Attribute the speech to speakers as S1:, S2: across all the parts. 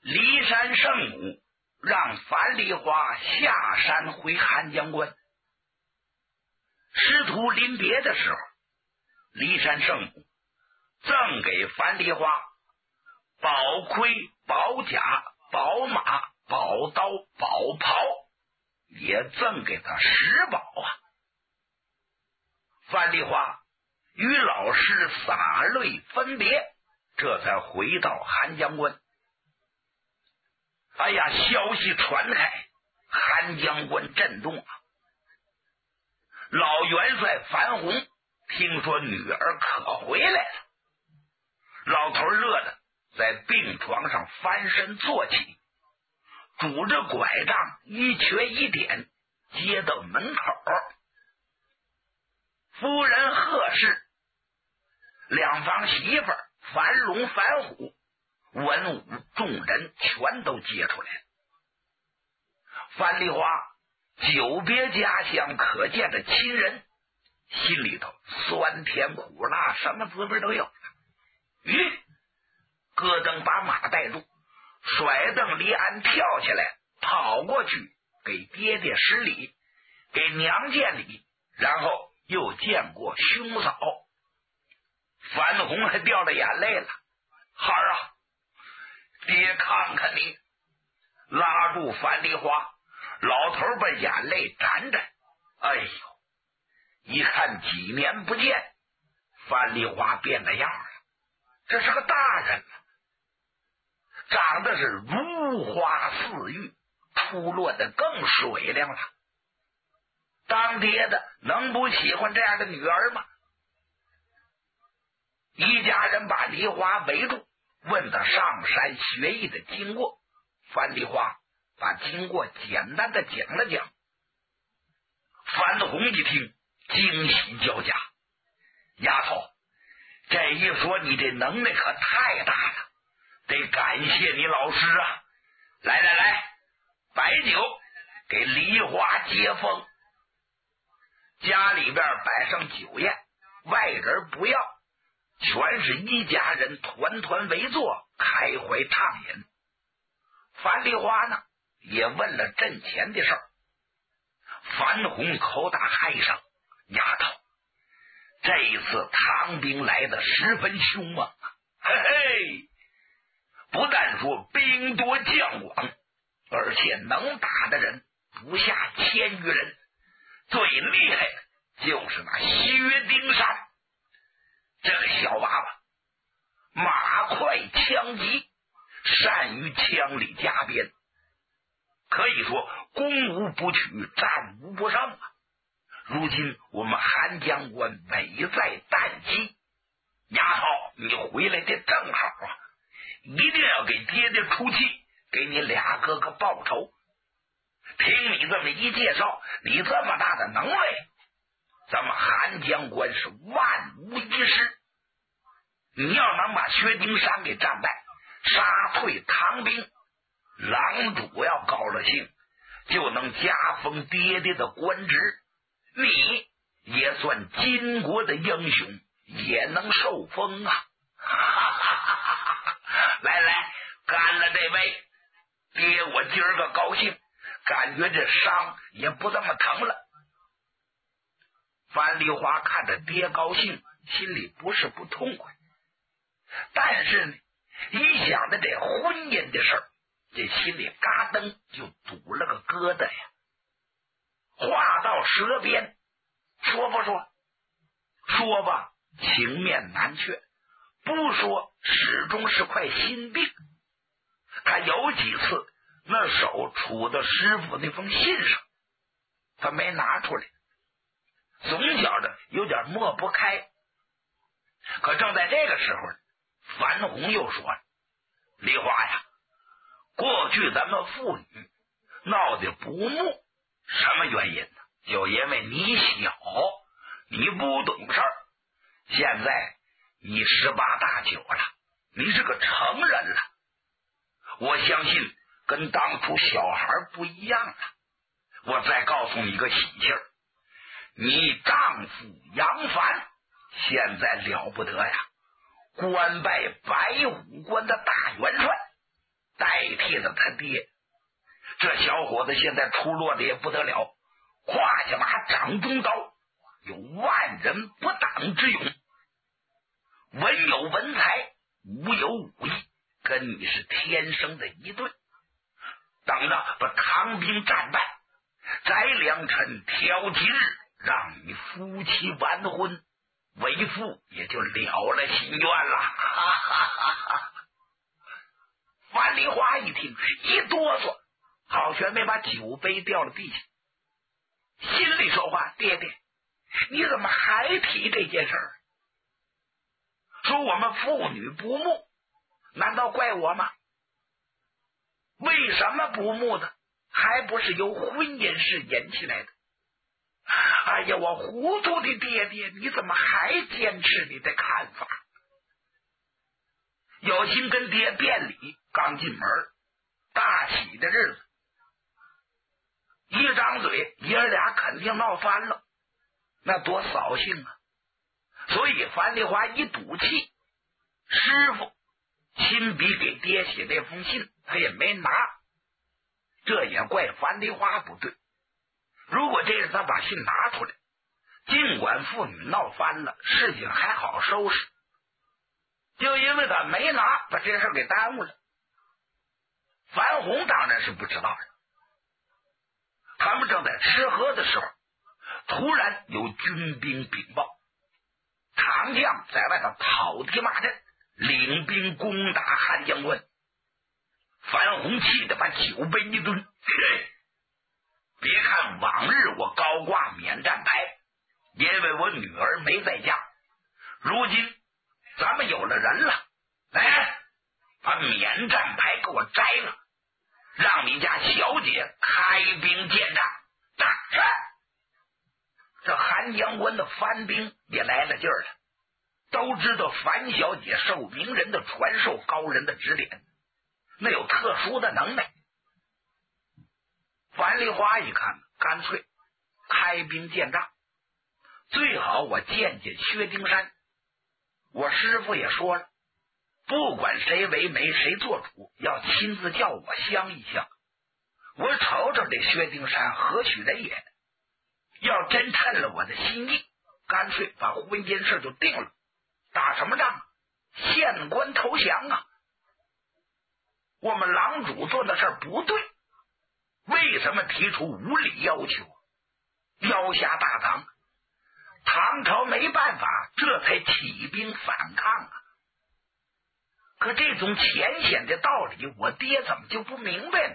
S1: 骊山圣母让樊梨花下山回汉江关。师徒临别的时候，骊山圣母赠给樊梨花宝盔、宝甲、宝马、宝刀、宝袍，也赠给他10宝啊。樊梨花与老师洒泪分别，这才回到汉江关。哎呀，消息传开，汉江关震动啊！老元帅樊洪听说女儿可回来了，老头乐得在病床上翻身坐起，拄着拐杖一瘸一点接到门口。夫人贺氏，两房媳妇樊龙、樊虎、文武众人全都接出来了。樊梨花久别家乡可见的亲人，心里头酸甜苦辣什么滋味都有了。咯噔把马带住，甩蹬离鞍跳下来，跑过去给爹爹施礼，给娘见礼，然后又见过兄嫂。樊红还掉了眼泪了。孩儿啊，爹看看你。拉住樊梨花，老头把眼泪沾沾。哎呦，一看几年不见，樊梨花变了样了，这是个大人了，长得是如花似玉，出落的更水灵了。当爹的能不喜欢这样的女儿吗？一家人把梨花围住，问他上山学艺的经过。樊梨花把经过简单的讲了讲。樊红一听惊喜交加，丫头，这一说你这能耐可太大了，得感谢你老师啊！来来来，摆酒给梨花接风。家里边摆上酒宴，外人不要，全是一家人团团围坐，开怀畅饮。樊梨花呢，也问了阵前的事儿。樊红口打嗨声：丫头，这一次唐兵来的十分凶猛啊！嘿嘿，不但说兵多将广，而且能打的人不下1000余人，最厉害的就是那薛丁山。这个小娃娃马快枪急，善于枪里加鞭，可以说攻无不取，战无不胜啊！如今我们韩江关危在旦夕，丫头你回来的正好啊，一定要给爹爹出气，给你俩哥哥报仇。听你这么一介绍，你这么大的能耐，咱们韩江关是万无一失。你要能把薛丁山给战败，杀退唐兵，狼主要高了兴，就能加封爹爹的官职，你也算金国的英雄，也能受封啊！来来，干了这杯，爹我今儿个高兴，感觉这伤也不这么疼了。樊梨花看着爹高兴，心里不是不痛快，但是呢，一想到这婚姻的事儿，这心里嘎噔就堵了个疙瘩呀。话到舌边，说不说？说吧，情面难却；不说，始终是块心病。他有几次那手杵到师傅那封信上，他没拿出来，总觉着有点抹不开。可正在这个时候，樊红又说了：梨花呀，过去咱们父女闹得不睦，什么原因呢？就因为你小，你不懂事儿。现在你18、8、9了，你是个成人了，我相信跟当初小孩不一样了。我再告诉你一个喜信儿，你丈夫杨凡现在了不得呀，官拜白虎关的大元帅， 代替了他爹。这小伙子现在出落的也不得了，胯下马，掌中刀，有万人不挡之勇，文有文才，武有武艺，跟你是天生的一对。等着把唐兵战败，宰良辰挑吉日，让你夫妻完婚，为父也就了了心愿了。哈哈哈哈！樊梨花一听一哆嗦，好悬没把酒杯掉了地下，心里说话：爹爹，你怎么还提这件事儿？说我们父女不睦，难道怪我吗？为什么不睦呢？还不是由婚姻事引起来的。哎呀，我糊涂的爹爹，你怎么还坚持你的看法？有心跟爹辩理，刚进门，大喜的日子，一张嘴爷儿俩肯定闹翻了，那多扫兴啊！所以樊梨花一赌气，师傅亲笔给爹写那封信他也没拿，这也怪樊梨花不对。如果这日他把信拿出来，尽管父女闹翻了，事情还好收拾，就因为他没拿，把这事给耽误了。樊红当然是不知道的。他们正在吃喝的时候，突然有军兵禀报，唐将在外头讨敌骂阵，领兵攻打韩将官。樊红气得把酒杯一蹲，别看往日我高挂免战牌，因为我女儿没在家，如今咱们有了人了，来，把免战牌给我摘了，让你家小姐开兵见战。打是这韩将官的番兵也来了劲儿了，都知道樊小姐受名人的传授，高人的指点，那有特殊的能耐。樊梨花一看，干脆开兵见仗，最好我见见薛丁山。我师父也说了，不管谁为媒谁做主，要亲自叫我相一相。我瞅瞅这薛丁山何许人也，要真趁了我的心意，干脆把婚姻事就定了，打什么仗？县官投降啊！我们郎主做的事儿不对，为什么提出无理要求，要挟大唐？唐朝没办法，这才起兵反抗啊！可这种浅显的道理，我爹怎么就不明白呢？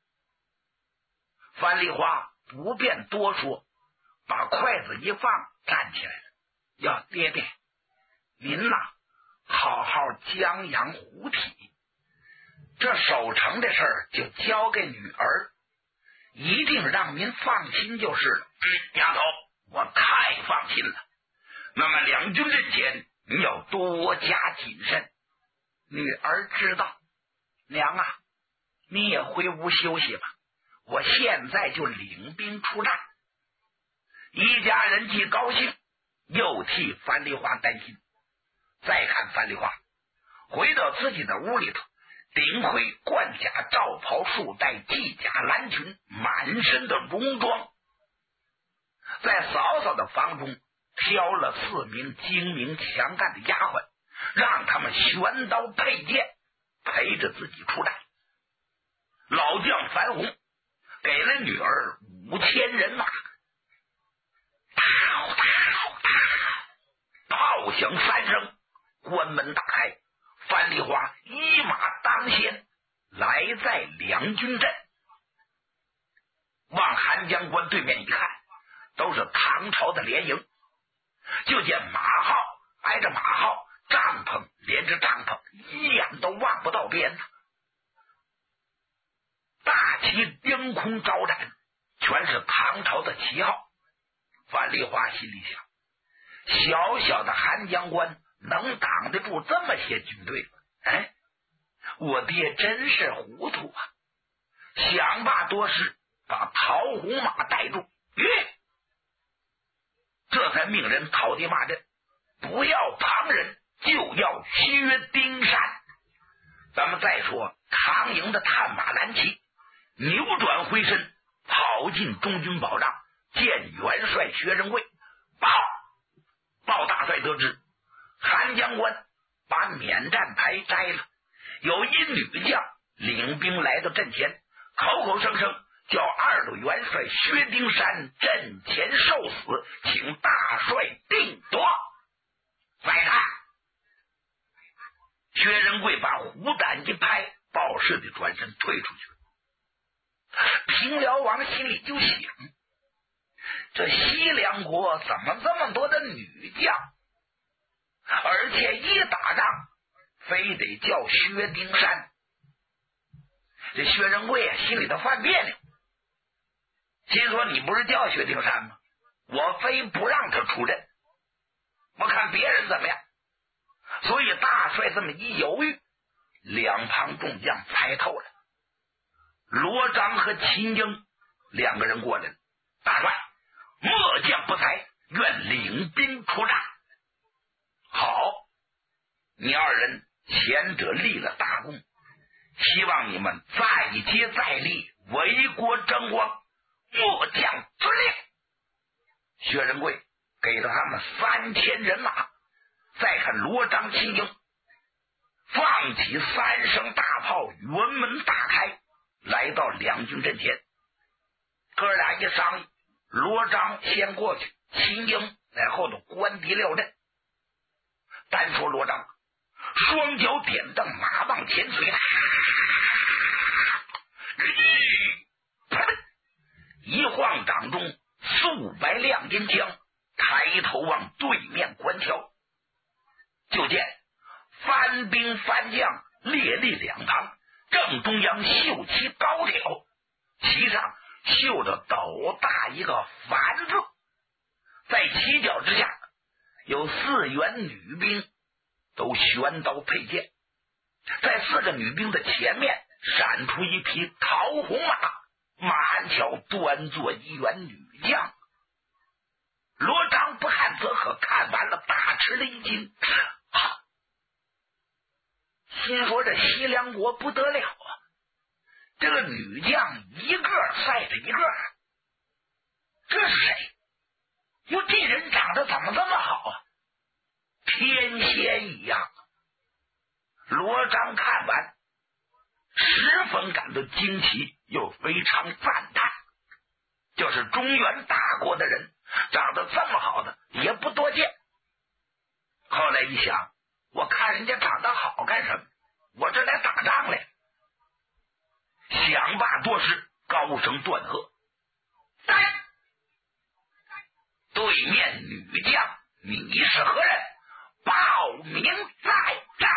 S1: 樊梨花不便多说，把筷子一放，站起来了，要爹爹您呐，好好将养虎体，这守城的事儿就交给女儿，一定让您放心就是了。丫头，我太放心了。那么两军阵前，你要多加谨慎。女儿知道。娘啊，你也回屋休息吧，我现在就领兵出战。一家人既高兴，又替樊梨花担心。再看樊梨花回到自己的屋里头，顶盔贯甲，罩袍束带，系甲蓝裙，满身的戎装，在嫂嫂的房中挑了4名精明强干的丫鬟，让他们悬刀佩剑，陪着自己出战。老将樊红给了女儿5000人马，炮响3声，关门打开，樊梨花一马当先，来在两军阵。往韩将官对面一看，都是唐朝的联营，就见马号挨着马号，帐篷连着帐篷，一眼都望不到边。大旗凌空招展，全是唐朝的旗号。樊梨花心里想，小小的韩将官能挡得住这么些军队吗？哎，我爹真是糊涂啊！想罢多时，把陶红马带住，这才命人讨敌骂阵，不要旁人，就要薛丁山。咱们再说长营的探马蓝旗，扭转回身跑进中军保障，见元帅薛仁贵。鲍大帅得知韩将官把免战牌摘了，有一女将领兵来到阵前，口口声声叫二路元帅薛丁山阵前受死，请大帅定夺。再看薛仁贵把虎胆一拍，鲍氏的转身退出去。平辽王心里就想，这西凉国怎么这么多的女将，而且一打仗非得叫薛丁山。这薛仁贵心里头犯别扭，心说你不是叫薛丁山吗？我非不让他出阵，我看别人怎么样。所以大帅这么一犹豫，两旁众将猜透了。罗章和秦英两个人过来了，大帅，末将不才，愿领兵出战。好，你二人前者立了大功，希望你们再接再厉，为国争光，末将遵令。薛仁贵给了他们3000人马。再看罗章、秦英放起3声大炮，辕门大开，来到两军阵前。哥俩一商议，罗章先过去，秦英在后头关敌撂阵。单说罗章，双脚点蹬，马往前推，一晃掌中数百亮银枪，抬头往对面观瞧，就见番兵番将列立两旁，正中央绣旗高挑，旗上绣着斗大一个番字，在旗角之下有4员女兵，都悬刀佩剑。在4个女兵的前面闪出一匹桃红马，马鞍桥端坐一员女将。罗章不看则可，看完了大吃了一惊，心说这西凉国不得了啊，这个女将一个赛着一个，这是谁？哟，这人长得怎么这么好啊，天仙一样。罗章看完十分感到惊奇，又非常赞叹，就是中原大国的人长得这么好的也不多见。后来一想，我看人家长得好干什么？我这来打仗来。想罢多时，高声断喝：来！对面女将，你是何人？报名在战。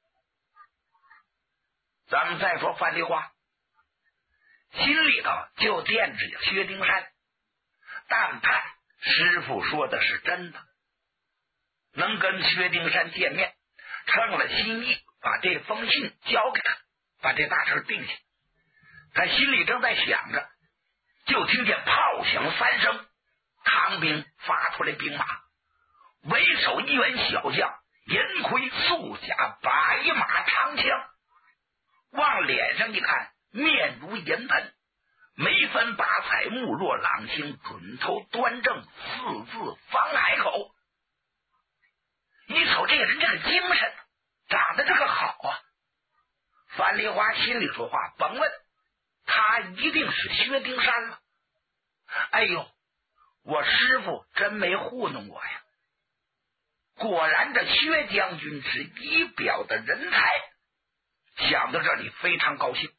S1: 咱们再说范丽花，心里头就惦着薛丁山，但盼师傅说的是真的，能跟薛丁山见面，称了心意，把这封信交给他，把这大事定下。他心里正在想着，就听见炮响3声，唐兵发出来兵马，为首一员小将，银盔素甲，白马长枪，往脸上一看，面如银盆，眉分八彩，目若朗星，准头端正，4字方海口。一瞅这个人这个精神，长得这个好啊。樊梨花心里说话，甭问，他一定是薛丁山了。哎呦，我师傅真没糊弄我呀，果然这薛将军是仪表的人才。想到这里非常高兴，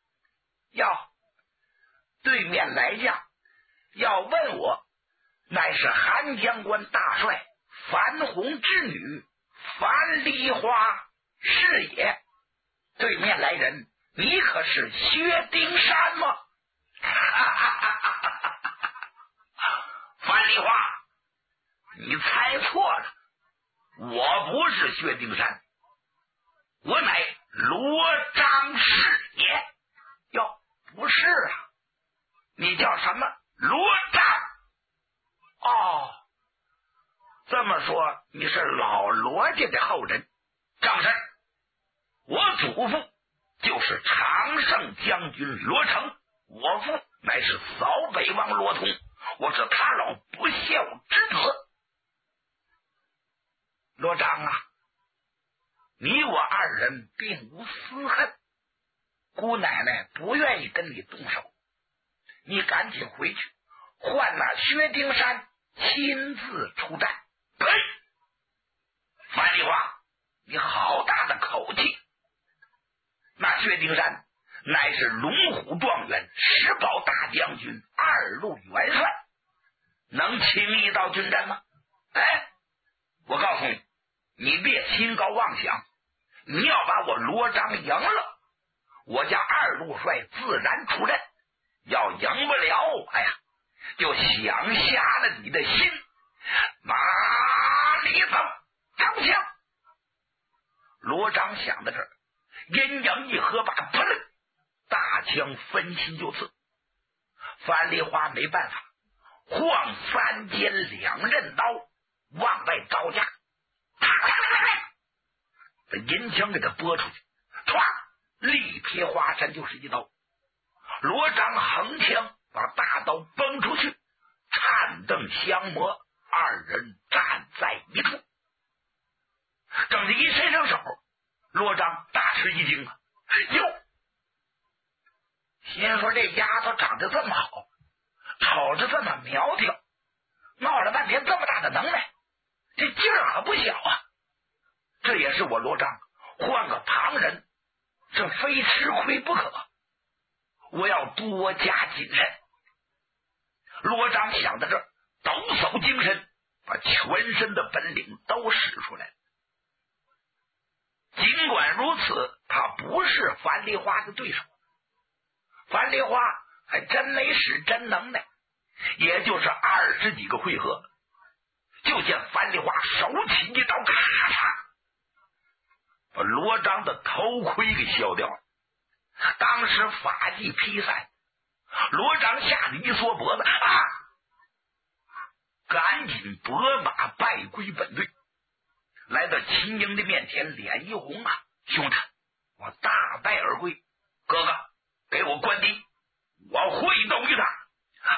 S1: 对面来将要问我，乃是韩将官大帅樊红之女樊梨花是也。对面来人，你可是薛丁山吗？樊梨花，你猜错了，我不是薛丁山，我乃罗章是也。哟，不是啊，你叫什么？罗章。哦，这么说你是老罗家的后人。正是，我祖父就就是常胜将军罗成，我父乃是扫北王罗通，我是他老不孝之子。罗章啊，你我二人并无私恨，姑奶奶不愿意跟你动手，你赶紧回去换那薛丁山亲自出战。呸！樊梨花，你好大的口气！那薛丁山乃是龙虎状元、石宝大将军、二路元帅，能轻易到军阵吗？哎，我告诉你，你别心高妄想，你要把我罗章赢了，我家二路帅自然出阵，要赢不了，哎呀，就想瞎了你的心。马里头长枪，罗章想到这儿，阴阳一合把，砰，大枪分心就刺。樊梨花没办法，晃三尖两刃刀往外招架，这银枪给他拨出去，唰，力劈华山就是一刀。罗章横枪把大刀崩出去，颤瞪相磨，二人站在一处。等着一伸上手，罗章大吃一惊啊！哟，心说这丫头长得这么好，瞅着这么苗条，闹了半天这么大的能耐，这劲儿可不小啊！这也是我罗章，换个旁人这非吃亏不可，我要多加谨慎。罗章想到这儿，抖擞精神，把全身的本领都使出来了。尽管如此，他不是樊梨花的对手。樊梨花还真没使真能耐，也就是20几个回合，就见樊梨花手起一刀，咔嚓，把罗章的头盔给削掉了。当时法纪披散，罗章吓得一缩脖子，赶紧拨马败归本队。来到秦英的面前，脸一红啊，兄长，我大败而归，哥哥给我关低，我会斗一场。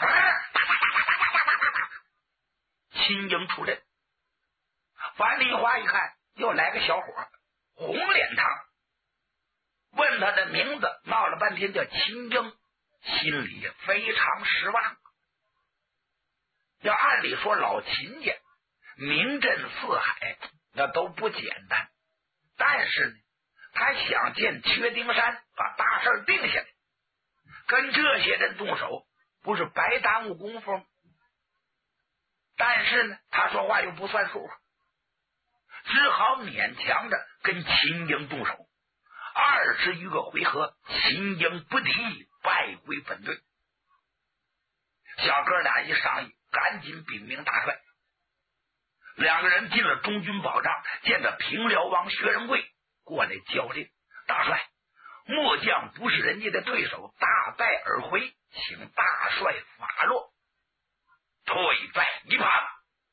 S1: 秦英出阵，樊梨花一看又来个小伙，红脸汤，问他的名字，闹了半天叫秦英，心里非常失望。要按理说老秦家名震四海，那都不简单，但是呢，他想见薛丁山，把大事定下来，跟这些人动手不是白耽误功夫吗？但是呢，他说话又不算数，只好勉强着跟秦英动手。20余个回合，秦英不敌，败归本队。小哥俩一商议，赶紧禀明大帅。两个人进了中军保障，见着平辽王薛仁贵过来交令：大帅，末将不是人家的对手，大败而回，请大帅发落。退在一旁。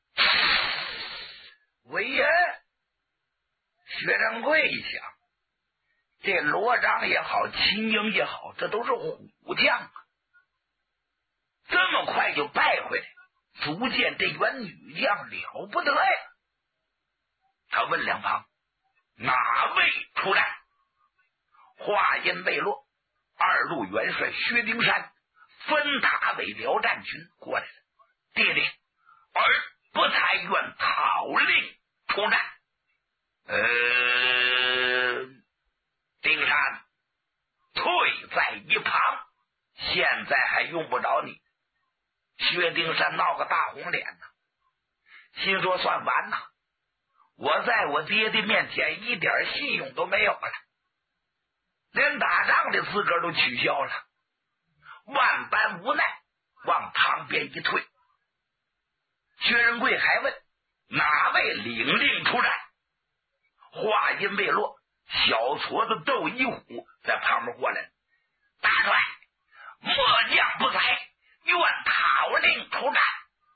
S1: 为人薛仁贵一想，这罗章也好，秦英也好，这都是虎将啊，这么快就败回来，足见这员女将了不得呀。他问两旁哪位出战？话音未落，二路元帅薛丁山分塔为辽战群过来了。爹爹，儿不才愿讨令出战。丁山退在一旁，现在还用不着你。薛丁山闹个大红脸呢，心说算完呐，我在我爹的面前一点信用都没有了，连打仗的资格都取消了，万般无奈，往旁边一退。薛仁贵还问哪位领令出战？话音未落，小矬子窦一虎在旁边过来了。大帅，末将不才，愿讨令出战。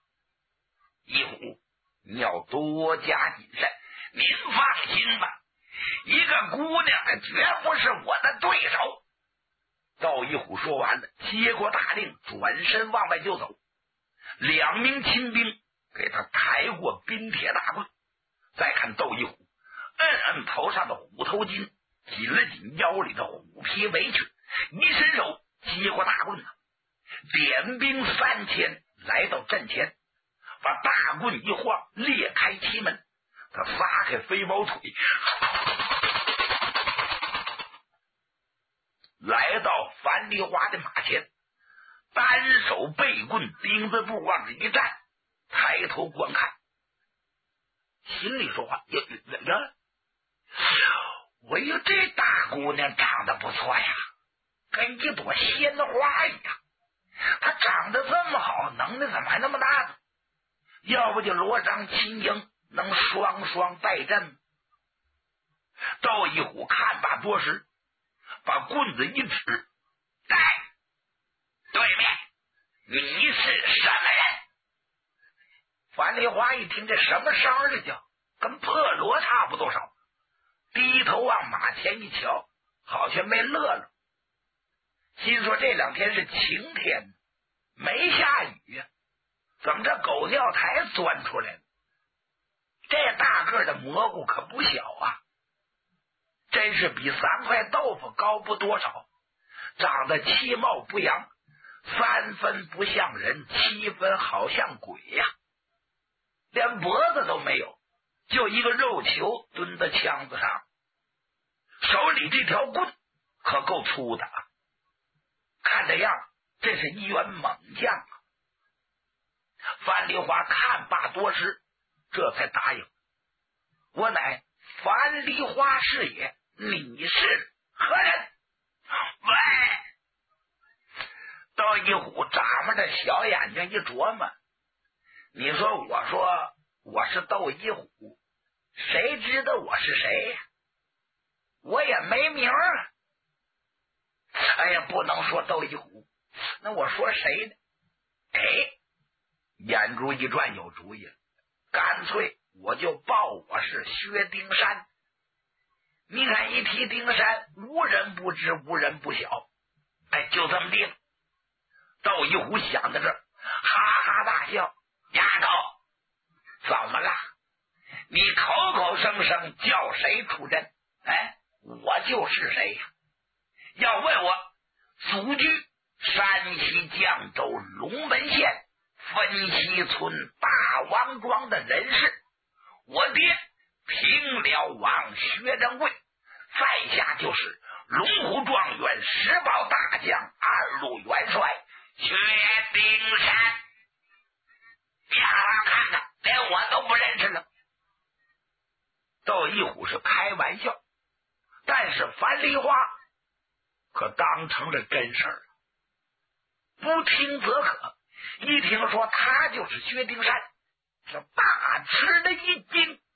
S1: 一虎，你要多加谨慎。您放心吧， 一个姑娘绝不是我的对手。窦一虎说完了，接过大令，转身往外就走。2名秦兵给他抬过冰铁大棍，再看窦一虎摁摁头上的虎头巾，紧了紧腰里的虎皮围裙，一伸手接过大棍，点兵3000来到阵前，把大棍一晃，裂开旗门。他撒开飞毛腿，来到樊梨花的马前，单手背棍，钉子步往这一站，抬头观看，心里说话：呀，我有这大姑娘长得不错呀，跟一朵鲜花一样。她长得这么好，能耐怎么还那么大呢？要不就罗章秦英能双双败阵。窦一虎看罢多时，把棍子一指：对面你是什么人？樊梨花一听这什么声儿叫，跟破锣差不多少，低头往马前一瞧，好像没乐了，心说这2天是晴天，没下雨呀，怎么这狗吊台钻出来了？这大个的蘑菇可不小啊，真是比3块豆腐高不多少，长得其貌不扬，3分不像人，7分好像鬼呀，连脖子都没有，就一个肉球蹲在枪子上，手里这条棍可够粗的啊，看这样这是一员猛将啊。樊梨花看罢多时，这才答应：我乃樊梨花是也，你是何人？喂！窦一虎眨巴着小眼睛一琢磨，你说我说我是窦一虎，谁知道我是谁呀？我也没名啊。哎呀，不能说窦一虎，那我说谁呢？眼珠一转，有主意了，干脆我就报我是薛丁山。你看一提丁山，无人不知，无人不晓，就这么地了。窦一虎想到这儿，哈哈大笑：丫头，怎么了？你口口声声叫谁出阵？我就是谁呀？要问我，祖居山西绛州龙门县分西村大王庄的人士，我爹平辽王薛仁贵，在下就是龙虎状元石宝大将2路元帅薛丁山。你好好看看，连我都不认识了。窦一虎是开玩笑，但是樊梨花可当成了真事儿，不听则可，一听说他就是薛丁山，是大吃了一惊。